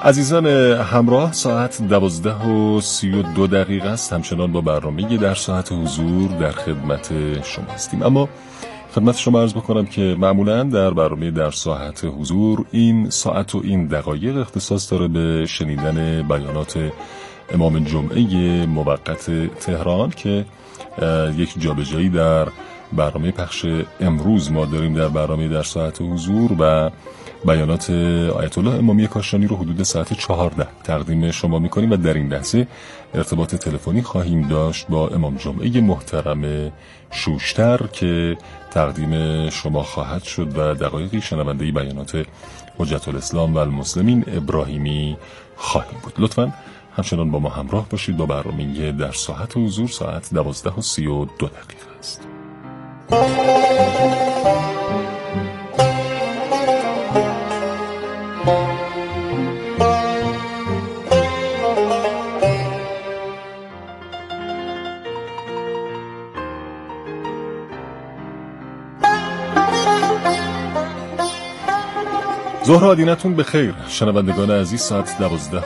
عزیزان همراه، ساعت 12:32 است. همچنان با برنامه در ساعت حضور در خدمت شما هستیم. اما خدمت شما عرض بکنم که معمولا در برنامه در ساعت حضور این ساعت و این دقایق اختصاص داره به شنیدن بیانات امام جمعه موقت تهران که یک جابجایی در برنامه پخش امروز ما داریم در برنامه در ساعت حضور و بیانات آیت الله امامی کاشانی رو حدود ساعت 14 تقدیم شما میکنیم و در این لحظه ارتباط تلفنی خواهیم داشت با امام جمعه محترم شوشتر که تقدیم شما خواهد شد و دقایقی شنونده بیانات حجت الاسلام و المسلمین ابراهیمی خواهیم بود. لطفاً همچنان با ما همراه باشید با برنامه در ساعت حضور. ساعت 12:32 است. ظهر آدینتون به خیر شنوندگان عزیز. ساعت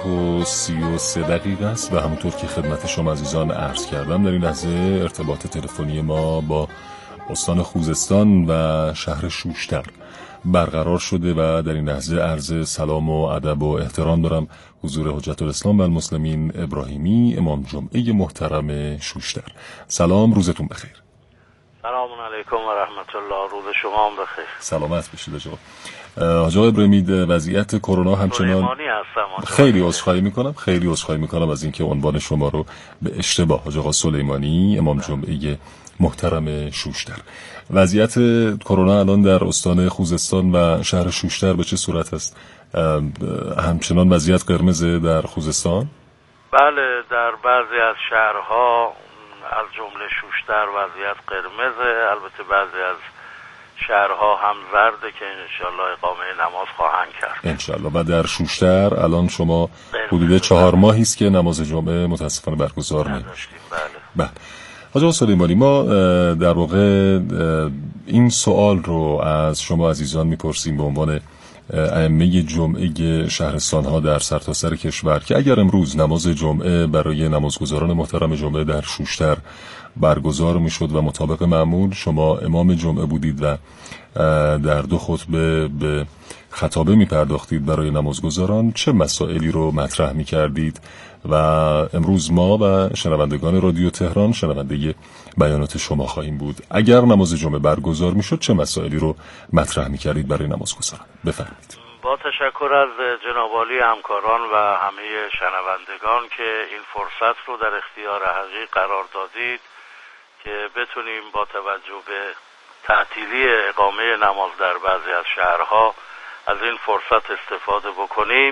12:33 است و همونطور که خدمت شما عزیزان عرض کردم در این لحظه ارتباط تلفنی ما با استان خوزستان و شهر شوشتر برقرار شده و در این لحظه عرض سلام و ادب و احترام دارم حضور حجت الاسلام و المسلمین ابراهیمی امام جمعه محترم شوشتر. سلام، روزتون بخیر. سلام علیکم و رحمت الله، روز شما هم بخیر. سلامت باشید آقا. آقا ابراهیمی، وضعیت کرونا همچنان خیلی عذرخواهی میکنم از اینکه عنوان شما رو به اشتباه آقا سلیمانی امام جمعه محترم شوشتر. وضعیت کرونا الان در استان خوزستان و شهر شوشتر به چه صورت است؟ همچنان وضعیت قرمزه در خوزستان؟ بله، در بعضی از شهرها از جمله شوشتر وضعیت قرمزه. البته بعضی از شهرها هم زرده که انشالله اقامه نماز خواهند کرد انشالله. و در شوشتر الان شما حدود 4 ماهی است که نماز جمعه متاسفانه برگزار نمی‌شود. بله. حاج سلیمانی، ما در واقع این سوال رو از شما عزیزان میپرسیم به عنوان ائمه جمعه شهرستان‌ها در سرتاسر کشور که اگر امروز نماز جمعه برای نمازگزاران محترم جمعه در شوشتر برگزار میشد و مطابق معمول شما امام جمعه بودید و در 2 خطبه به خطابه میپرداختید برای نمازگزاران، چه مسائلی رو مطرح میکردید؟ و امروز ما و شنوندگان رادیو تهران شنونده بیانات شما خواهیم بود. اگر نماز جمعه برگزار میشد چه مسائلی رو مطرح میکردید برای نمازگزاران؟ بفرمایید. با تشکر از جناب عالی همکاران و همه شنوندگان که این فرصت رو در اختیار حقیق قرار دادید که بتونیم با توجه به تعطیلی اقامه نماز در بعضی از شهرها از این فرصت استفاده بکنیم.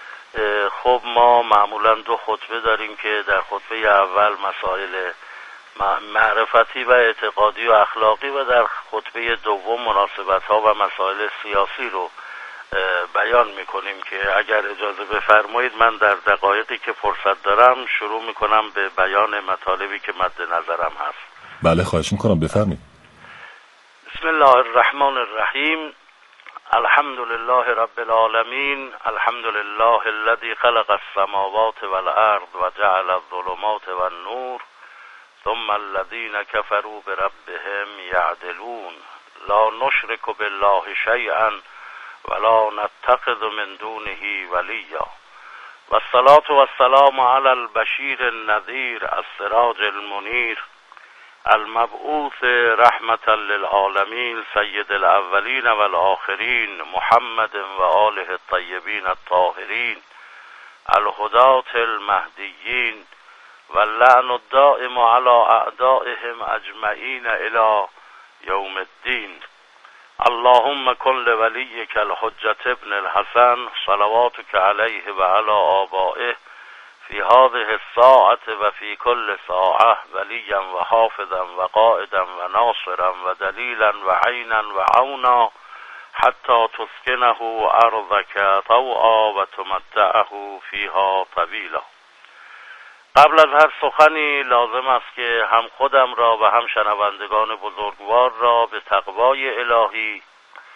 خب ما معمولا 2 خطبه داریم که در خطبه اول مسائل معرفتی و اعتقادی و اخلاقی و در خطبه دوم مناسبت‌ها و مسائل سیاسی رو بیان میکنیم که اگر اجازه بفرمایید من در دقایقی که فرصت دارم شروع میکنم به بیان مطالبی که مد نظرم هست. بله، خواهش میکنم، بفرمایید. بسم الله الرحمن الرحیم. الحمد لله رب العالمین. الحمد لله الذي خلق السماوات والارض وجعل الظلمات والنور ثم الذين كفروا بربهم يعدلون لا نشرك بالله شيئا ولا نتخذ من دونه وليا والصلاة والسلام على البشير النذير السراج المنير المبعوث رحمة للعالمين سيد الأولين والآخرين محمد وآله الطيبين الطاهرين الهداة المهديين واللعن الدائم على أعدائهم أجمعين إلى يوم الدين. اللهم كن لوليك الحجة ابن الحسن صلواتك عليه وعلى آبائه في هذه الساعة وفي كل ساعة وليا وحافظا وقائدا وناصرا ودليلا وعينا وعونا حتى تسكنه أرضك طوعا وتمتعه فيها طويلا. قبل از هر سخنی لازم است که هم خودم را و هم شنوندگان بزرگوار را به تقوای الهی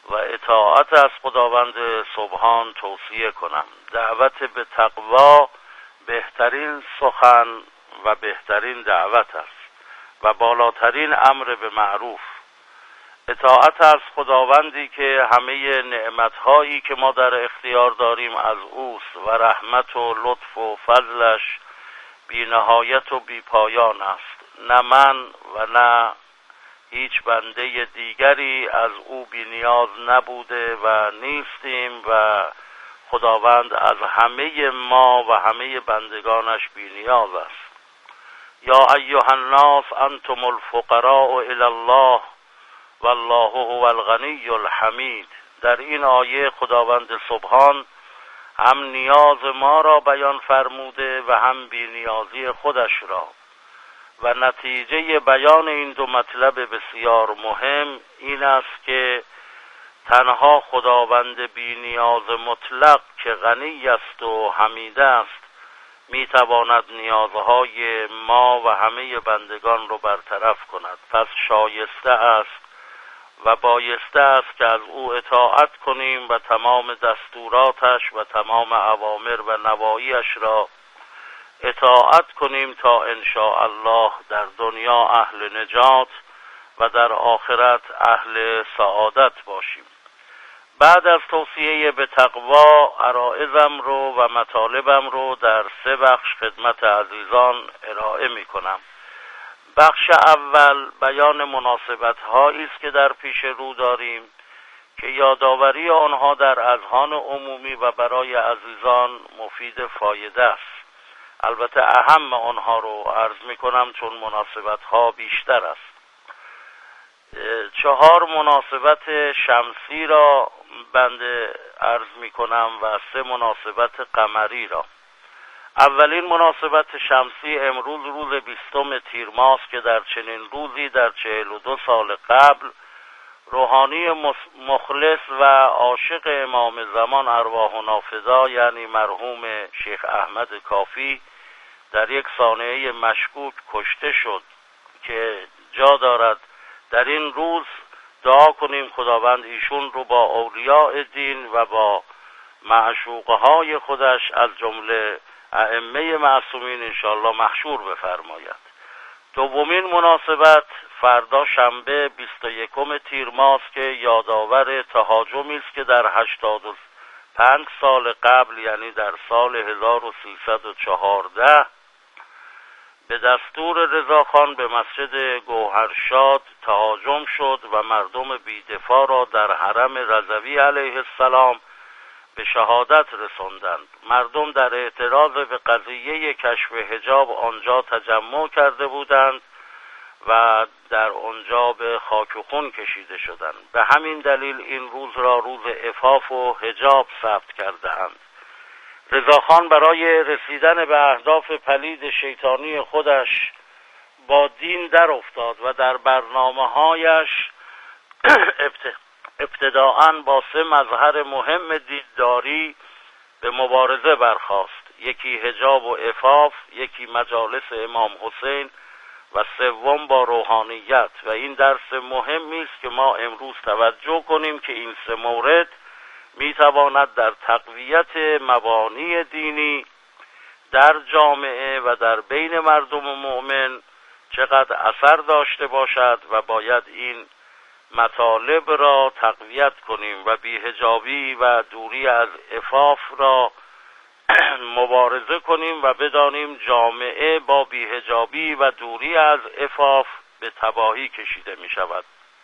و اطاعت از خداوند سبحان توصیه کنم. دعوت به تقوا بهترین سخن و بهترین دعوت است و بالاترین امر به معروف. اطاعت از خداوندی که همه نعمتهایی که ما در اختیار داریم از اوست و رحمت و لطف و فضلش بی نهایت و بی پایان است. نه من و نه هیچ بنده دیگری از او بی نیاز نبوده و نیستیم و خداوند از همه ما و همه بندگانش بی نیاز است. یا ایها الناس انتم الفقراء الی الله والله هو الغنی الحمید. در این آیه خداوند سبحان هم نیاز ما را بیان فرموده و هم بی نیازی خودش را و نتیجه بیان این دو مطلب بسیار مهم این است که تنها خداوند بی نیاز مطلق که غنی است و حمید است میتواند نیازهای ما و همه بندگان رو برطرف کند. پس شایسته است و بایسته است که از او اطاعت کنیم و تمام دستوراتش و تمام اوامر و نواهیش را اطاعت کنیم تا انشاء الله در دنیا اهل نجات و در آخرت اهل سعادت باشیم. بعد از توصیه به تقوا عرائضم رو و مطالبم رو در 3 بخش خدمت عزیزان ارائه می کنم. بخش اول بیان مناسبت هایی است که در پیش رو داریم که یادآوری آنها در اذهان عمومی و برای عزیزان مفید فایده است. البته اهم آنها رو عرض می کنم چون مناسبت ها بیشتر است. 4 مناسبت شمسی را بنده عرض می کنم و 3 مناسبت قمری را. اولین مناسبت شمسی امروز روز 20 تیر ماست که در چنین روزی در 42 سال قبل روحانی مخلص و عاشق امام زمان ارواحنا فدا یعنی مرحوم شیخ احمد کافی در یک صحنه مشکوک کشته شد که جا دارد در این روز دعا کنیم خداوند ایشون رو با اولیاء دین و با معشوقهای خودش از جمله ائمه معصومین انشاءالله محشور بفرماید. دومین مناسبت فردا شنبه 21 تیر ماست که یادآور تهاجمی است که در 85 سال قبل یعنی در سال 1314 به دستور رضاخان به مسجد گوهرشاد تهاجم شد و مردم بی‌دفاع را در حرم رضوی علیه السلام به شهادت رساندند. مردم در اعتراض به قضیه کشف حجاب آنجا تجمع کرده بودند و در آنجا به خاک و خون کشیده شدند. به همین دلیل این روز را روز عفاف و حجاب ثبت کرده‌اند. رضاخان برای رسیدن به اهداف پلید شیطانی خودش با دین در افتاد و در برنامه‌هایش ابتداءً با 3 مظهر مهم دینداری به مبارزه برخاست. یکی حجاب و عفاف، یکی مجالس امام حسین و 3 با روحانیت. و این درس مهمی است که ما امروز توجه کنیم که این 3 مورد میتواند در تقویت مبانی دینی در جامعه و در بین مردم مؤمن چقدر اثر داشته باشد و باید این مطالب را تقویت کنیم و بی‌حجابی و دوری از عفاف را مبارزه کنیم و بدانیم جامعه با بی‌حجابی و دوری از عفاف به تباهی کشیده می شود.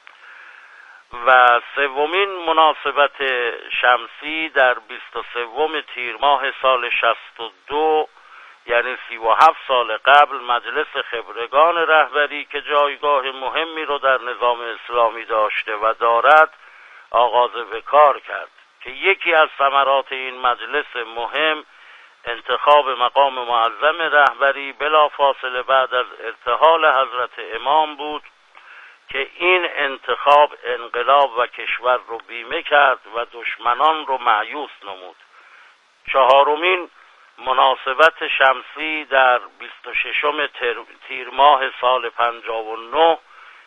و 3 مناسبت شمسی در 23 تیر ماه سال 62 یعنی 37 سال قبل مجلس خبرگان رهبری که جایگاه مهمی رو در نظام اسلامی داشته و دارد آغاز به کار کرد که یکی از ثمرات این مجلس مهم انتخاب مقام معظم رهبری بلافاصله بعد از ارتحال حضرت امام بود که این انتخاب انقلاب و کشور رو بیمه کرد و دشمنان رو مایوس نمود. 4 مناسبت شمسی در 26 تیر ماه سال 59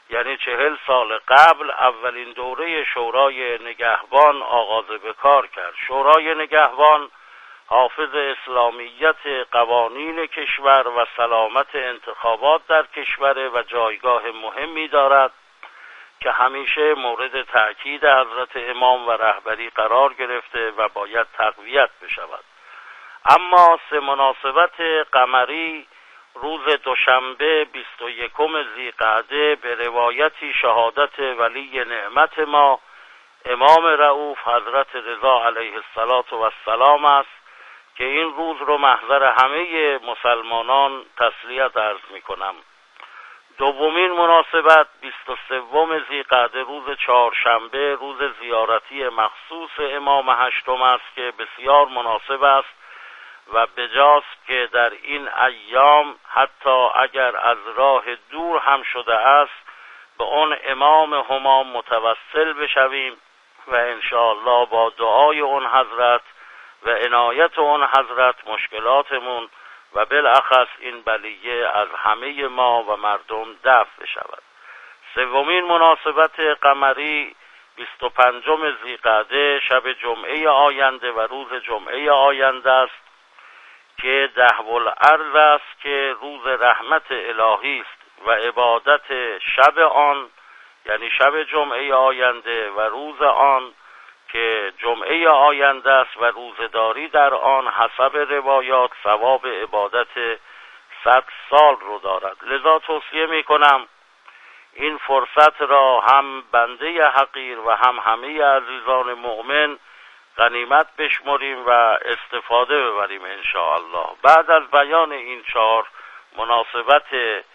یعنی 40 سال قبل اولین دوره شورای نگهبان آغاز به کار کرد. شورای نگهبان حافظ اسلامیت قوانین کشور و سلامت انتخابات در کشور و جایگاه مهمی دارد که همیشه مورد تأکید حضرت امام و رهبری قرار گرفته و باید تقویت بشود. اما سه مناسبت قمری روز دوشنبه 21 ذیقعده به روایتی شهادت ولی نعمت ما امام رؤوف حضرت رضا علیه السلام است که این روز رو محضر همه مسلمانان تسلیت عرض می کنم. دومین مناسبت 23 ذیقعده روز چهارشنبه روز زیارتی مخصوص امام هشتم است که بسیار مناسب است و بجاست که در این ایام حتی اگر از راه دور هم شده است به اون امام همام متوسل بشویم و انشاءالله با دعای اون حضرت و عنایت اون حضرت مشکلاتمون و بالاخص این بلیه از همه ما و مردم دفع بشود. سومین مناسبت قمری 25 ذیقعده شب جمعه آینده و روز جمعه آینده است که دهوالارض است که روز رحمت الهی است و عبادت شب آن یعنی شب جمعه آینده و روز آن که جمعه آینده است و روزداری در آن حسب روایات ثواب عبادت 100 سال رو دارد. لذا توصیه می کنم این فرصت را هم بنده حقیر و هم همه عزیزان مؤمن غنیمت بشمریم و استفاده ببریم انشاءالله. بعد از بیان این 4 مناسبت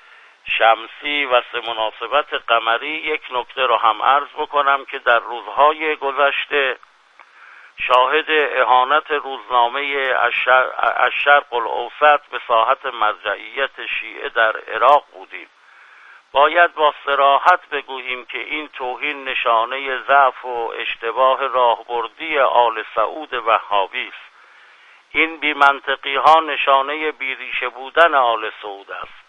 شمسی و 3 مناسبت قمری یک نکته رو هم عرض بکنم که در روزهای گذشته شاهد اهانت روزنامه الشرق الاوسط به ساحت مرجعیت شیعه در عراق بودیم. باید با صراحت بگوییم که این توهین نشانه ضعف و اشتباه راهبردی آل سعود وهابی است. این بی‌منطقی ها نشانه بیریشه بودن آل سعود است،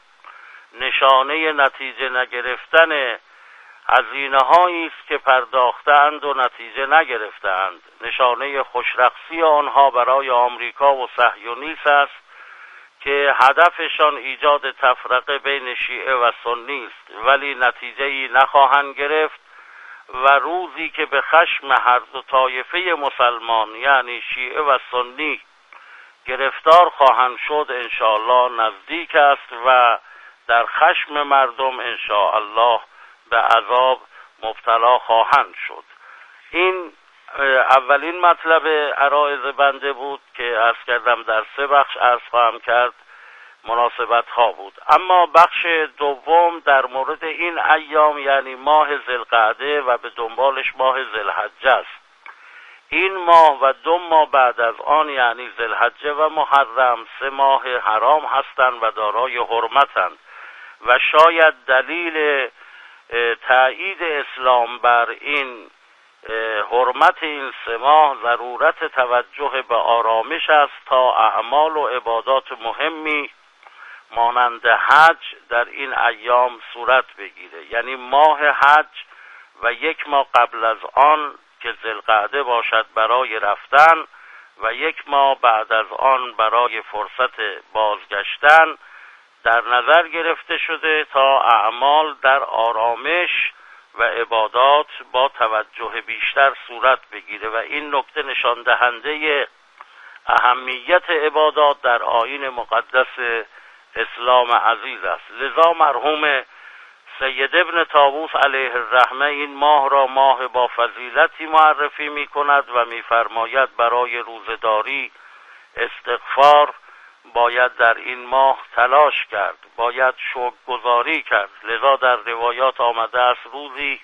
نشانه نتیجه نگرفتن هزینه هایی است که پرداختند و نتیجه نگرفتند، نشانه خوشرقصی آنها برای آمریکا و صهیونیسم است که هدفشان ایجاد تفرقه بین شیعه و سنی است، ولی نتیجه‌ای نخواهند گرفت و روزی که به خشم هر دو طایفه مسلمان یعنی شیعه و سنی گرفتار خواهند شد انشاءالله نزدیک است و در خشم مردم انشاءالله به عذاب مبتلا خواهند شد. این اولین مطلب عرایض بنده بود که عرض کردم در 3 بخش عرض خواهم کرد مناسبت ها بود. اما بخش دوم در مورد این ایام یعنی ماه ذوالقعده و به دنبالش ماه ذوالحجه است. این ماه و 2 ماه بعد از آن یعنی ذوالحجه و محرم 3 ماه حرام هستند و دارای حرمتند و شاید دلیل تأیید اسلام بر این حرمت این 3 ماه ضرورت توجه به آرامش است تا اعمال و عبادات مهمی مانند حج در این ایام صورت بگیره. یعنی ماه حج و 1 ماه قبل از آن که ذوالقعده باشد برای رفتن و 1 ماه بعد از آن برای فرصت بازگشتن در نظر گرفته شده تا اعمال در آرامش و عبادات با توجه بیشتر صورت بگیره و این نکته نشان دهنده اهمیت عبادات در آیین مقدس اسلام عزیز است. لذا مرحوم سید ابن طاووس علیه الرحمه این ماه را ماه با فضیلتی معرفی می کند و می فرماید برای روزداری استغفار باید در این ماه تلاش کرد، باید شکرگزاری کرد. لذا در روایات آمده است روزی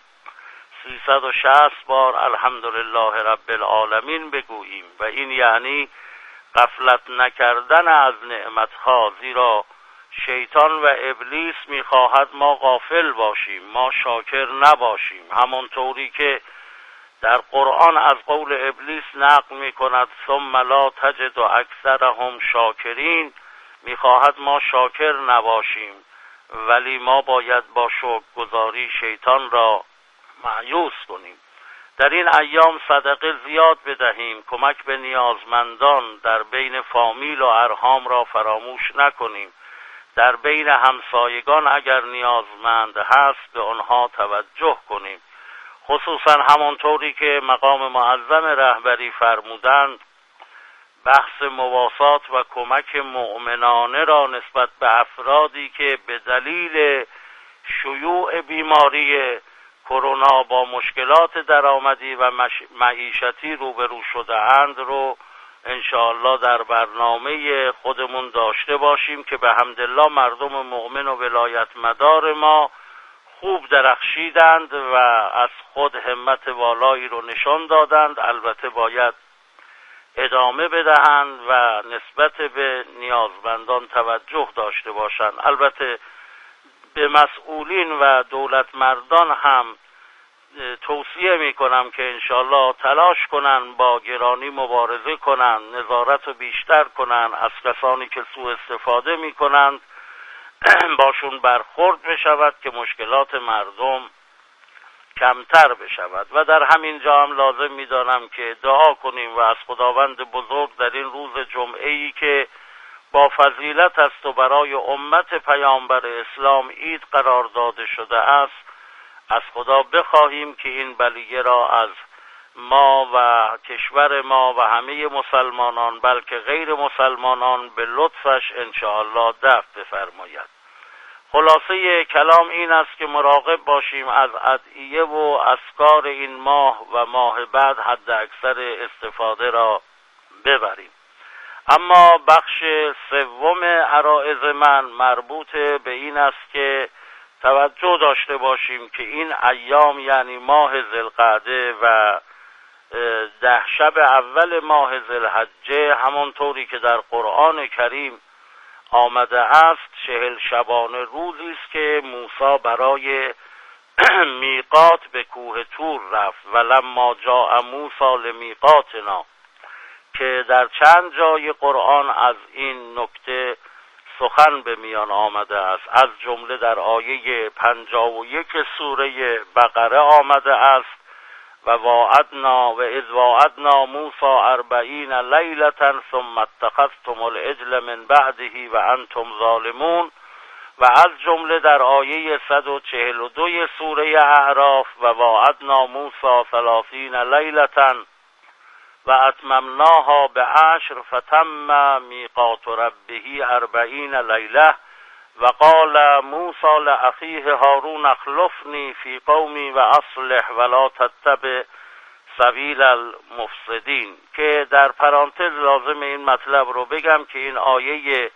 360 بار الحمدلله رب العالمین بگوییم و این یعنی غفلت نکردن از نعمتها، زیرا شیطان و ابلیس میخواهد ما غافل باشیم، ما شاکر نباشیم، همانطوری که در قرآن از قول ابلیس نقل میکند ثم لا تجد اکثرهم شاکرین، میخواهد ما شاکر نباشیم ولی ما باید با شکرگزاری شیطان را مایوس کنیم. در این ایام صدقه زیاد بدهیم، کمک به نیازمندان در بین فامیل و ارحام را فراموش نکنیم. در بین همسایگان اگر نیازمند هست به آنها توجه کنیم. خصوصا همانطوری که مقام معظم رهبری فرمودند، بحث مواسات و کمک مؤمنانه را نسبت به افرادی که به دلیل شیوع بیماری کرونا با مشکلات درآمدی و معیشتی روبرو شده اند رو انشاءالله در برنامه خودمون داشته باشیم که به حمدالله مردم مؤمن و ولایت مدار ما خوب درخشیدند و از خود همت والایی رو نشان دادند. البته باید ادامه بدهند و نسبت به نیازمندان توجه داشته باشند. البته به مسئولین و دولت مردان هم توصیه می کنم که انشالله تلاش کنن با گرانی مبارزه کنن، نظارت رو بیشتر کنن، از کسانی که سوء استفاده می کنند باشون برخورد بشود که مشکلات مردم کمتر بشود. و در همین جا هم لازم می دانم که دعا کنیم و از خداوند بزرگ در این روز جمعه‌ای که با فضیلت است و برای امت پیامبر اسلام عید قرار داده شده است، از خدا بخواهیم که این بلیه را از ما و کشور ما و همه مسلمانان بلکه غیر مسلمانان به لطفش انشاءالله دفع بفرماید. خلاصه کلام این است که مراقب باشیم از ادعیه و اذکار این ماه و ماه بعد حد اکثر استفاده را ببریم. اما بخش سوم عرایض من مربوط به این است که توجه داشته باشیم که این ایام یعنی ماه ذوالقعده و 10 شب اول ماه ذوالحجه همانطوری که در قرآن کریم آمده است 40 شبانه روزی است که موسی برای میقات به کوه طور رفت و لما جاء موسی لمیقاتنا، که در چند جای قرآن از این نکته سخن به میان آمده است. از جمله در آیه 51 سوره بقره آمده است و اذ واعدنا موسی 40 لیلة ثم اتخذتم العجل من بعده و انتم ظالمون، و از جمله در آیه 142 سوره اعراف و واعدنا موسی 30 لیلة و اتممناها ب10 فتم میقات ربه 40 لیله و قال موسی لاخیه هارون اخلفنی فی قومی و اصلح ولا تتبع سبیل المفسدین. که در پرانتز لازم این مطلب رو بگم که این آیه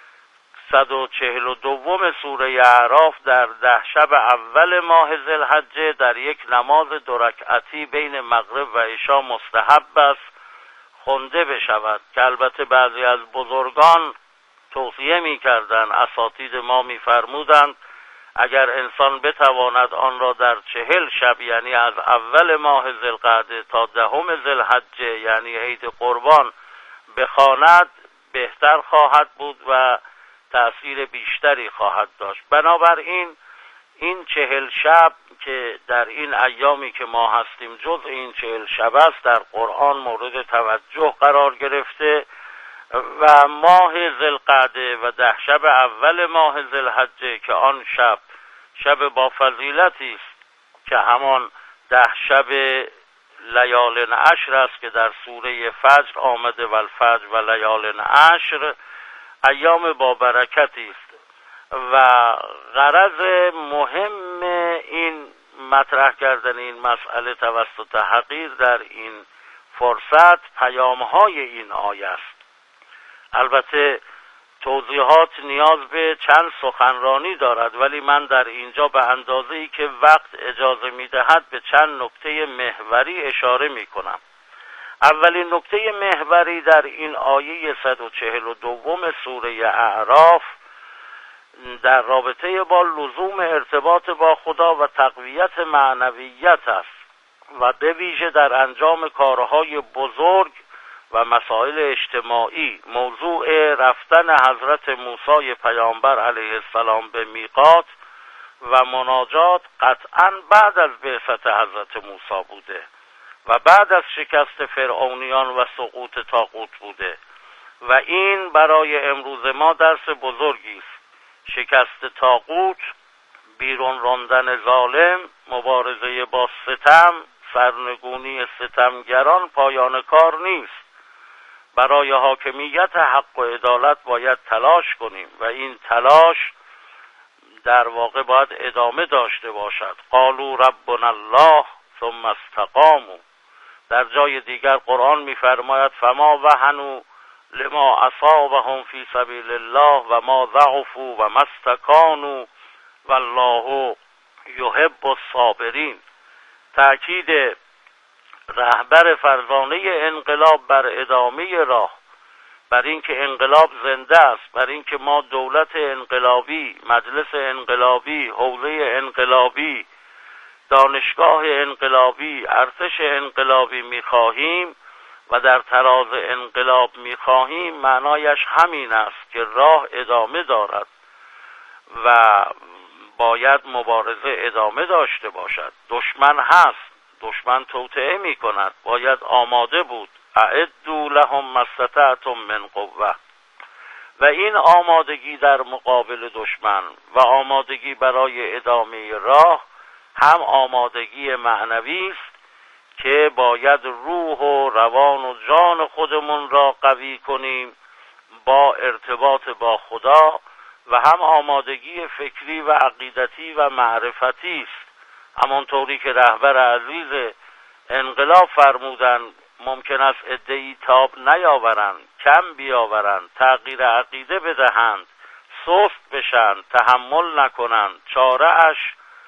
142 سوره اعراف در 10 شب اول ماه ذوالحجه در یک نماز 2 رکعتی بین مغرب و عشا مستحب است خونده بشود، که البته بعضی از بزرگان توصیه می کردن، اساتید ما می فرمودند اگر انسان بتواند آن را در 40 شب یعنی از اول ماه ذوالقعده تا 10 ذوالحجه یعنی عید قربان بخواند بهتر خواهد بود و تأثیر بیشتری خواهد داشت. بنابراین این 40 شب که در این ایامی که ما هستیم جز این 40 شب است در قرآن مورد توجه قرار گرفته و ماه ذوالقعده و 10 شب اول ماه ذوالحجه که آن شب با فضیلتی است که همان 10 شب لیال عشر است که در سوره فجر آمده و الفجر و لیال عشر، ایام با برکتی است. و غرض مهم این مطرح کردن این مسئله توسط حقیر در این فرصت پیام‌های این آیه است. البته توضیحات نیاز به چند سخنرانی دارد، ولی من در اینجا به اندازه‌ای که وقت اجازه می‌دهد به چند نکته محوری اشاره می‌کنم. اولین نکته محوری در این آیه 142 سوره اعراف در رابطه با لزوم ارتباط با خدا و تقویت معنویت است و به ویژه در انجام کارهای بزرگ و مسائل اجتماعی موضوع رفتن حضرت موسی پیامبر علیه السلام به میقات و مناجات قطعاً بعد از بعثت حضرت موسی بوده و بعد از شکست فرعونیان و سقوط طاغوت بوده و این برای امروز ما درس بزرگی است. شکست طاغوت، بیرون راندن ظالم، مبارزه با ستم، سرنگونی ستمگران پایان کار نیست. برای حاکمیت حق و عدالت باید تلاش کنیم و این تلاش در واقع باید ادامه داشته باشد. قالوا ربنا الله ثم استقاموا. در جای دیگر قرآن می‌فرماید فما وهنوا لما اصابهم فی سبیل الله و ما ضعفوا و ما استکانوا والله یحب الصابرین. تأکید رهبر فرزانه انقلاب بر ادامه راه، بر اینکه انقلاب زنده است، بر اینکه ما دولت انقلابی، مجلس انقلابی، حوزه انقلابی، دانشگاه انقلابی، ارتش انقلابی می‌خواهیم و در تراز انقلاب می‌خواهیم، معنایش همین است که راه ادامه دارد و باید مبارزه ادامه داشته باشد. دشمن هست، دشمن توطئه می‌کند، باید آماده بود. اعدوا لهم ما استطعتم من قوة. و این آمادگی در مقابل دشمن و آمادگی برای ادامه راه هم آمادگی معنوی است که باید روح و روان و جان خودمون را قوی کنیم با ارتباط با خدا و هم آمادگی فکری و عقیدتی و معرفتی است. همانطوری که رهبر عزیز انقلاب فرمودند ممکن است عده‌ای تاب نیاورند، کم بیاورند، تغییر عقیده بدهند، سست بشن، تحمل نکنند. چاره اش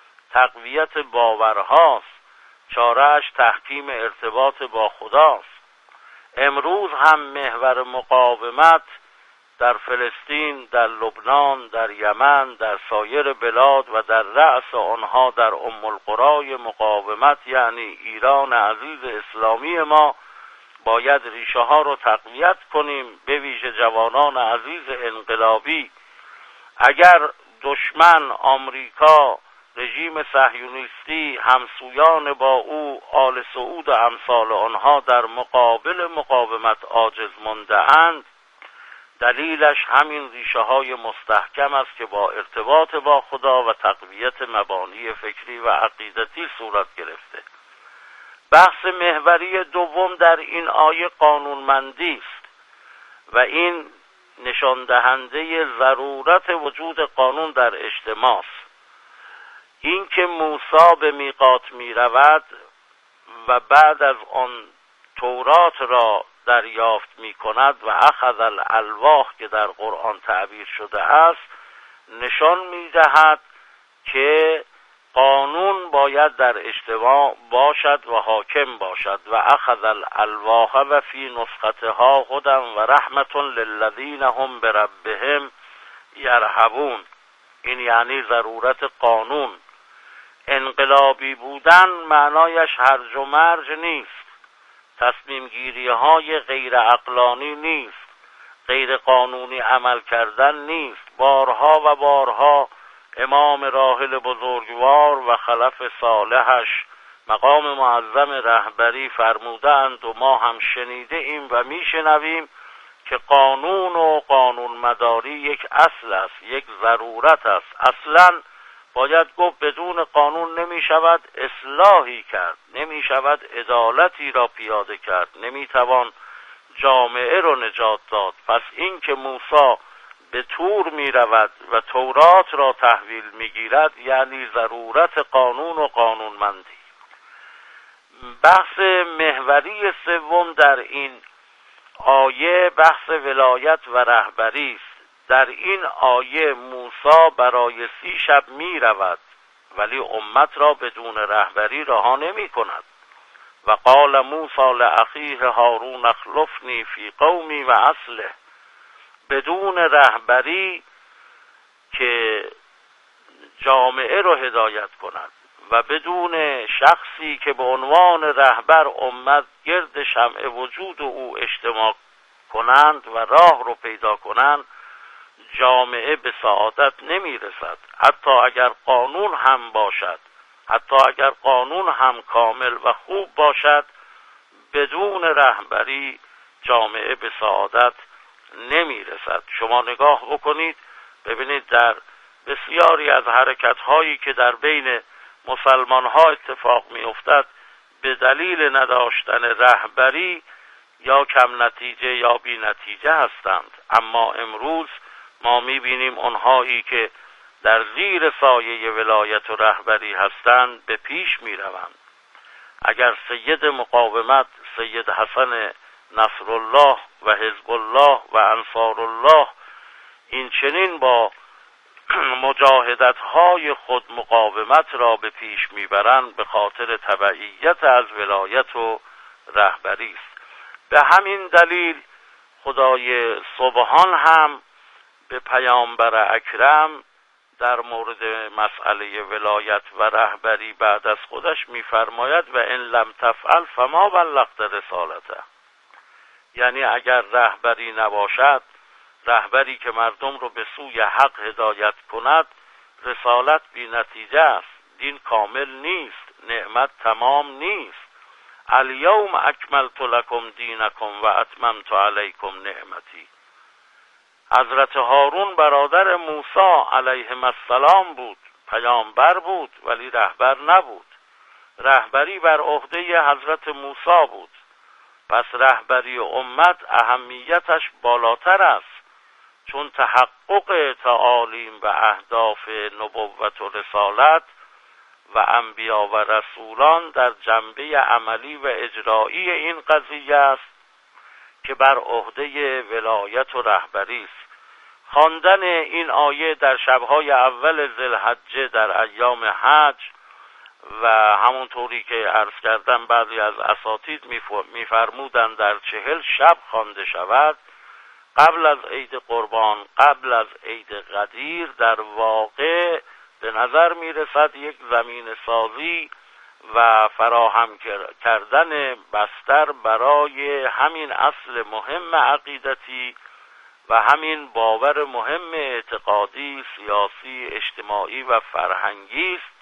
تقویت باورهاست، چاره اش تحکیم ارتباط با خداست. امروز هم محور مقاومت در فلسطین، در لبنان، در یمن، در سایر بلاد و در رأس آنها در ام القرای مقاومت یعنی ایران عزیز اسلامی ما باید ریشه ها رو تقویت کنیم. به ویژه جوانان عزیز انقلابی، اگر دشمن آمریکا، رژیم صهیونیستی، همسویان با او، آل سعود و امثال آنها در مقابل مقاومت عاجز مانده اند، دلیلش همین ریشه های مستحکم است که با ارتباط با خدا و تقویت مبانی فکری و عقیدتی صورت گرفته. بحث محوری دوم در این آیه قانونمندی است و این نشان دهنده ضرورت وجود قانون در اجتماع است. این که موسی به میقات می رود و بعد از آن تورات را دریافت می کند و اخذ الالواح که در قرآن تعبیر شده است، نشان می دهد که قانون باید در اجتماع باشد و حاکم باشد. و اخذ الالواح و فی نسختها هدی و رحمت للذین هم بربهم یرهبون. این یعنی ضرورت قانون. انقلابی بودن معنایش هرج و مرج نیست، تصمیم گیری های غیر عقلانی نیست، غیر قانونی عمل کردن نیست. بارها و بارها امام راحل بزرگوار و خلف صالحش مقام معظم رهبری فرمودند و ما هم شنیده ایم و میشنویم که قانون و قانون مداری یک اصل است، یک ضرورت است. اصلاً باید گفت بدون قانون نمی شود اصلاحی کرد، نمی شود عدالتی را پیاده کرد، نمی توان جامعه را نجات داد. پس این که موسی به تور می رود و تورات را تحویل می گیرد یعنی ضرورت قانون و قانونمندی. بحث محوری سوم در این آیه بحث ولایت و رهبری است. در این آیه موسی برای 30 شب می رود ولی امت را بدون رهبری رها نمی کند. و قال موسی لاخیه هارون اخلفنی فی قومی و اصلح. بدون رهبری که جامعه را هدایت کند و بدون شخصی که به عنوان رهبر امت گرد شمع وجود او اجتماع کنند و راه رو پیدا کنند، جامعه به سعادت نمیرسد. حتی اگر قانون هم باشد، حتی اگر قانون هم کامل و خوب باشد، بدون رهبری جامعه به سعادت نمیرسد. شما نگاه بکنید ببینید در بسیاری از حرکت هایی که در بین مسلمان ها اتفاق می افتد، به دلیل نداشتن رهبری یا کم نتیجه یا بی نتیجه هستند. اما امروز ما می بینیم اونهایی که در زیر سایه ولایت و رهبری هستند به پیش می روند. اگر سید مقاومت سید حسن نصرالله و حزب الله و انصار الله این چنین با مجاهدت های خود مقاومت را به پیش میبرند، به خاطر تبعیت از ولایت و رهبری است. به همین دلیل خدای سبحان هم به پیامبر اکرم در مورد مسئله ولایت و رهبری بعد از خودش میفرماید و ان لم تفعل فما بلغت رسالته. یعنی اگر رهبری نباشد، رهبری که مردم رو به سوی حق هدایت کند، رسالت بی نتیجه است، دین کامل نیست، نعمت تمام نیست. الیوم اکملت لکم دینکم و اتممت علیکم نعمتی. حضرت هارون برادر موسی علیه السلام بود، پیامبر بود ولی رهبر نبود. رهبری بر عهده حضرت موسی بود. پس رهبری امت اهمیتش بالاتر است، چون تحقق تعالیم و اهداف نبوت و رسالت و انبیا و رسولان در جنبه عملی و اجرایی این قضیه است که بر عهده ولایت و رهبری است. خواندن این آیه در شبهای اول ذوالحجه در ایام حج و همونطوری که عرض کردم بعضی از اساتید میفرمودند در 40 شب خوانده شود، قبل از عید قربان، قبل از عید قدیر، در واقع به نظر میرسد یک زمین سازی و فراهم کردن بستر برای همین اصل مهم عقیدتی و همین باور مهم اعتقادی، سیاسی، اجتماعی و فرهنگی است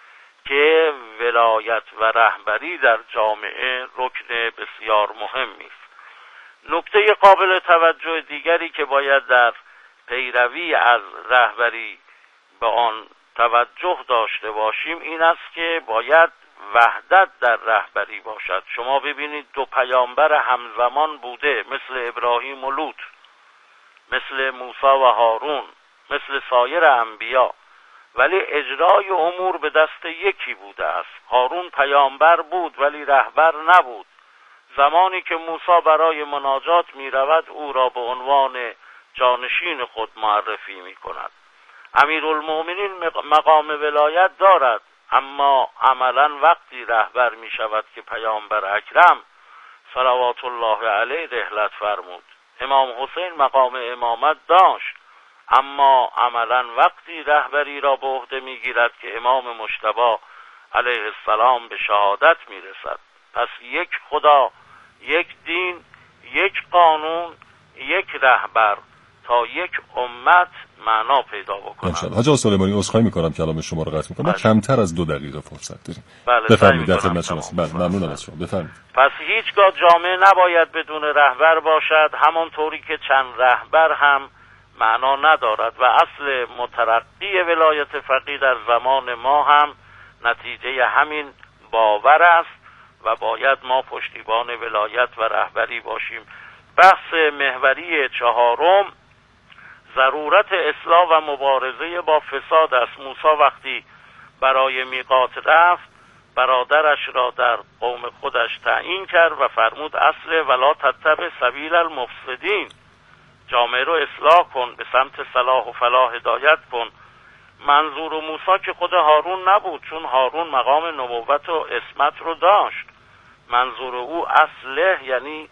که ولایت و رهبری در جامعه رکن بسیار مهمی است. نکته قابل توجه دیگری که باید در پیروی از رهبری به آن توجه داشته باشیم این است که باید وحدت در رهبری باشد. شما ببینید دو پیامبر همزمان بوده، مثل ابراهیم و لوط، مثل موسی و هارون، مثل سایر انبیا، ولی اجرای امور به دست یکی بوده است. هارون پیامبر بود ولی رهبر نبود. زمانی که موسی برای مناجات می رود او را به عنوان جانشین خود معرفی می کند. امیرالمؤمنین مقام ولایت دارد، اما عملا وقتی رهبر می شود که پیامبر اکرم صلوات الله علیه رحلت فرمود. امام حسین مقام امامت داشت، اما عملا وقتی رهبری را به عهده می گیرد که امام مجتبی علیه السلام به شهادت می رسد. پس یک خدا، یک دین، یک قانون، یک رهبر تا یک امت معنا پیدا بکنه. حاج آقا سلیمانی عذرخواهی میکنم کلام شما رو قطع میکنم. کمتر از 2 دقیقه فرصت داریم. بفرمایید در خدمت شما. ممنونم از شما. بفرمایید. پس هیچگاه جامعه نباید بدون رهبر باشد، همانطوری که چند رهبر هم معنا ندارد و اصل مترقی ولایت فقیه در زمان ما هم نتیجه همین باور است و باید ما پشتیبان ولایت و رهبری باشیم. بحث محوری چهارم ضرورت اصلاح و مبارزه با فساد است. موسی وقتی برای میقات رفت برادرش را در قوم خودش تعیین کرد و فرمود اصل ولا تتبع سبیل المفسدین، جامعه رو اصلاح کن، به سمت صلاح و فلاح هدایت کن. منظور موسی که خود هارون نبود، چون هارون مقام نبوت و عصمت رو داشت. منظور او اصله یعنی